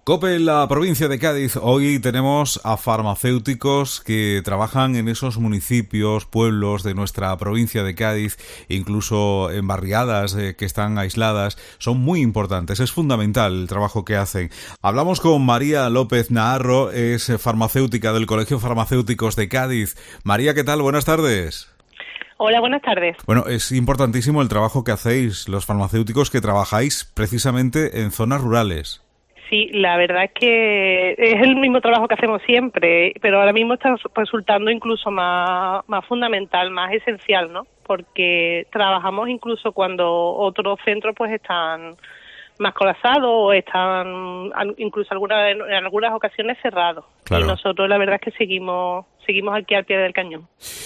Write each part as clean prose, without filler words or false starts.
COPE en la provincia de Cádiz. Hoy tenemos a farmacéuticos que trabajan en esos municipios, pueblos de nuestra provincia de Cádiz, incluso en barriadas que están aisladas. Son muy importantes, es fundamental el trabajo que hacen. Hablamos con María López Naharro, es farmacéutica del Colegio Farmacéuticos de Cádiz. María, ¿qué tal? Buenas tardes. Hola, buenas tardes. Bueno, es importantísimo el trabajo que hacéis, los farmacéuticos que trabajáis precisamente en zonas rurales. Sí, la verdad es que es el mismo trabajo que hacemos siempre, pero ahora mismo está resultando incluso más fundamental, más esencial, ¿no? Porque trabajamos incluso cuando otros centros pues están más colapsados o están incluso en algunas ocasiones cerrados. Claro. Y nosotros la verdad es que seguimos aquí al pie del cañón.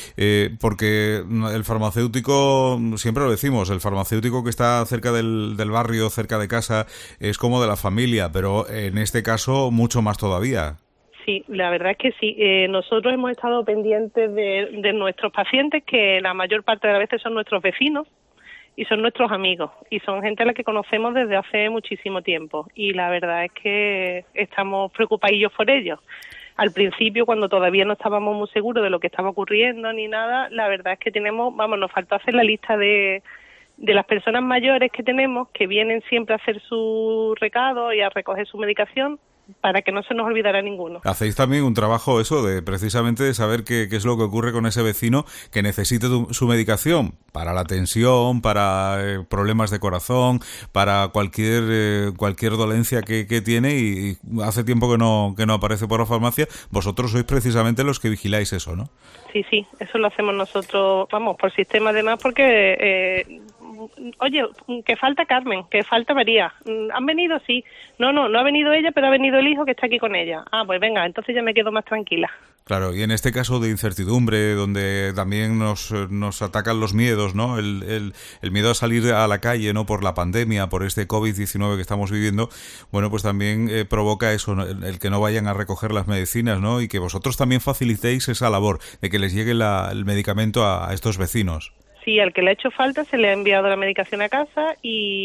Porque el farmacéutico, siempre lo decimos, el farmacéutico que está cerca del barrio, cerca de casa, es como de la familia, pero en este caso mucho más todavía. Sí, la verdad es que sí. Nosotros hemos estado pendientes de nuestros pacientes, que la mayor parte de las veces son nuestros vecinos, y son nuestros amigos, y son gente a la que conocemos desde hace muchísimo tiempo, y la verdad es que estamos preocupadillos por ellos. Al principio, cuando todavía no estábamos muy seguros de lo que estaba ocurriendo ni nada, la verdad es que nos faltó hacer la lista de las personas mayores que tenemos, que vienen siempre a hacer su recado y a recoger su medicación, para que no se nos olvidara ninguno. Hacéis también un trabajo de precisamente de saber qué es lo que ocurre con ese vecino que necesite su medicación para la tensión, para problemas de corazón, para cualquier dolencia que tiene, y hace tiempo que no aparece por la farmacia. Vosotros sois precisamente los que vigiláis eso, ¿no? Sí, eso lo hacemos nosotros, por sistema además, porque oye, que falta Carmen, que falta María. ¿Han venido? Sí. No ha venido ella, pero ha venido el hijo que está aquí con ella. Ah, pues venga, entonces ya me quedo más tranquila. Claro, y en este caso de incertidumbre, donde también nos atacan los miedos, ¿no? El miedo a salir a la calle, ¿no? Por la pandemia, por este COVID-19 que estamos viviendo, bueno, pues también provoca eso, ¿no? El que no vayan a recoger las medicinas, ¿no? Y que vosotros también facilitéis esa labor de que les llegue el medicamento a estos vecinos. Sí, al que le ha hecho falta se le ha enviado la medicación a casa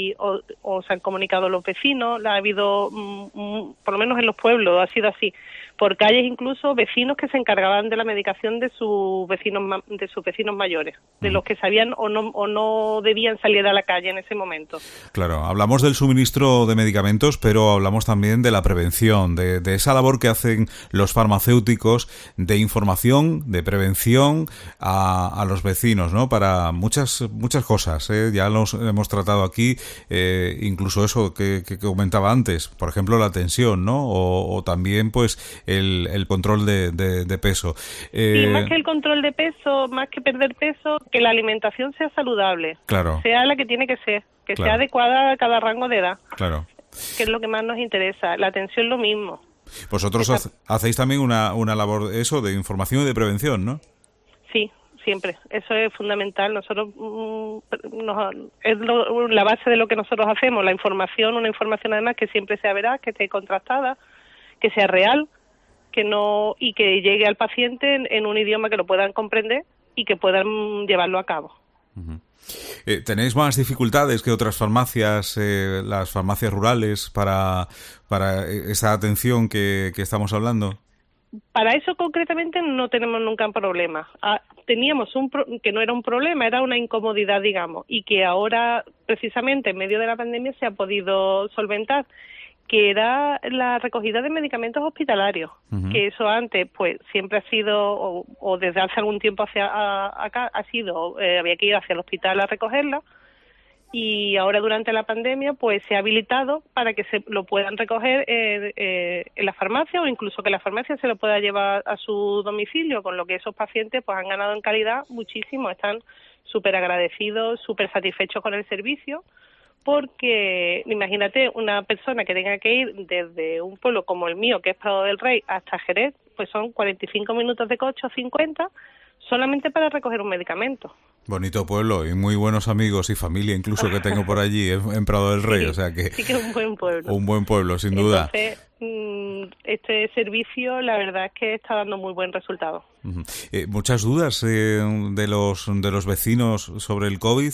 o se han comunicado los vecinos. Ha habido, por lo menos en los pueblos, ha sido así. Por calles incluso vecinos que se encargaban de la medicación de sus vecinos mayores, de los que sabían o no debían salir a la calle en ese momento. Claro, hablamos del suministro de medicamentos, pero hablamos también de la prevención, de esa labor que hacen los farmacéuticos de información, de prevención a los vecinos, ¿no? Para muchas cosas, ya los hemos tratado aquí, incluso eso que comentaba antes, por ejemplo la tensión, ¿no? O también pues el control de peso. Sí, más que el control de peso, más que perder peso, que la alimentación sea saludable. Claro. Sea la que tiene que ser, que sea adecuada a cada rango de edad. Claro. Que es lo que más nos interesa. La atención lo mismo. Vosotros hacéis también una labor de información y de prevención, ¿no? Sí, siempre. Eso es fundamental. Nosotros es la base de lo que nosotros hacemos. La información, una información además que siempre sea veraz, que esté contrastada, que sea real, y que llegue al paciente en un idioma que lo puedan comprender y que puedan llevarlo a cabo. Uh-huh. ¿Tenéis más dificultades que otras farmacias, las farmacias rurales, para esa atención que estamos hablando? Para eso concretamente no tenemos nunca un problema. Teníamos que no era un problema, era una incomodidad, digamos, y que ahora, precisamente en medio de la pandemia, se ha podido solventar, que era la recogida de medicamentos hospitalarios, uh-huh. Que eso antes pues siempre ha sido, o desde hace algún tiempo acá ha sido, había que ir hacia el hospital a recogerla, y ahora durante la pandemia pues se ha habilitado para que se lo puedan recoger en la farmacia, o incluso que la farmacia se lo pueda llevar a su domicilio, con lo que esos pacientes pues han ganado en calidad muchísimo, están súper agradecidos, súper satisfechos con el servicio. Porque imagínate una persona que tenga que ir desde un pueblo como el mío, que es Prado del Rey, hasta Jerez, pues son 45 minutos de coche o 50, solamente para recoger un medicamento. Bonito pueblo y muy buenos amigos y familia incluso que tengo por allí en Prado del Rey, sí, o sea que... Sí que es un buen pueblo. Un buen pueblo, sin duda. Entonces, este servicio la verdad es que está dando muy buen resultado. Muchas dudas de los vecinos sobre el COVID,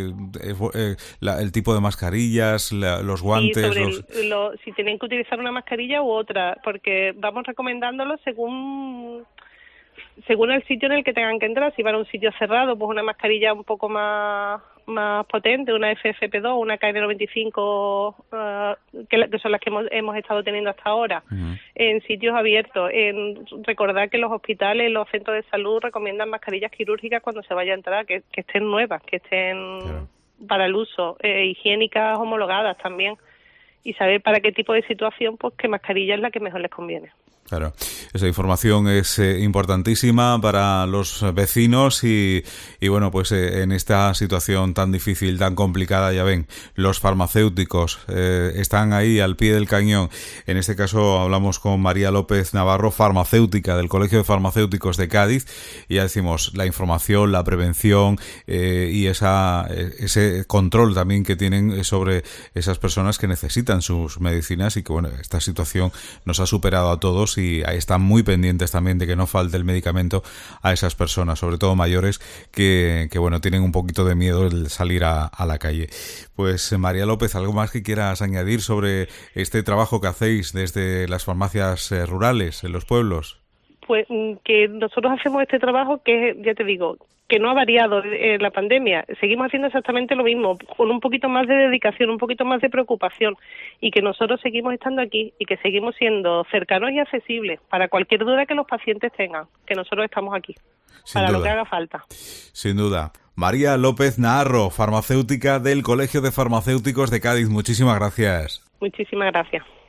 el tipo de mascarillas, los guantes. Sí, si tienen que utilizar una mascarilla u otra, porque vamos recomendándolo según el sitio en el que tengan que entrar. Si van a un sitio cerrado, pues una mascarilla un poco más potente, una FFP2, una KN95, que son las que hemos estado teniendo hasta ahora. Uh-huh. En sitios abiertos, recordar que los hospitales, los centros de salud recomiendan mascarillas quirúrgicas cuando se vaya a entrar, que estén nuevas, que estén para el uso, higiénicas homologadas también, y saber para qué tipo de situación, pues qué mascarilla es la que mejor les conviene. Claro, esa información es importantísima para los vecinos y bueno, pues en esta situación tan difícil, tan complicada, ya ven, los farmacéuticos están ahí al pie del cañón. En este caso hablamos con María López Navarro, farmacéutica del Colegio de Farmacéuticos de Cádiz, y ya decimos, la información, la prevención y ese control también que tienen sobre esas personas que necesitan sus medicinas, y que bueno, esta situación nos ha superado a todos y ahí están muy pendientes también de que no falte el medicamento a esas personas, sobre todo mayores, que bueno, tienen un poquito de miedo el salir a la calle. Pues María López, ¿algo más que quieras añadir sobre este trabajo que hacéis desde las farmacias rurales en los pueblos? Pues que nosotros hacemos este trabajo que, ya te digo, que no ha variado en la pandemia. Seguimos haciendo exactamente lo mismo, con un poquito más de dedicación, un poquito más de preocupación, y que nosotros seguimos estando aquí y que seguimos siendo cercanos y accesibles para cualquier duda que los pacientes tengan, que nosotros estamos aquí, para lo que haga falta. Sin duda. María López Navarro, farmacéutica del Colegio de Farmacéuticos de Cádiz, muchísimas gracias. Muchísimas gracias.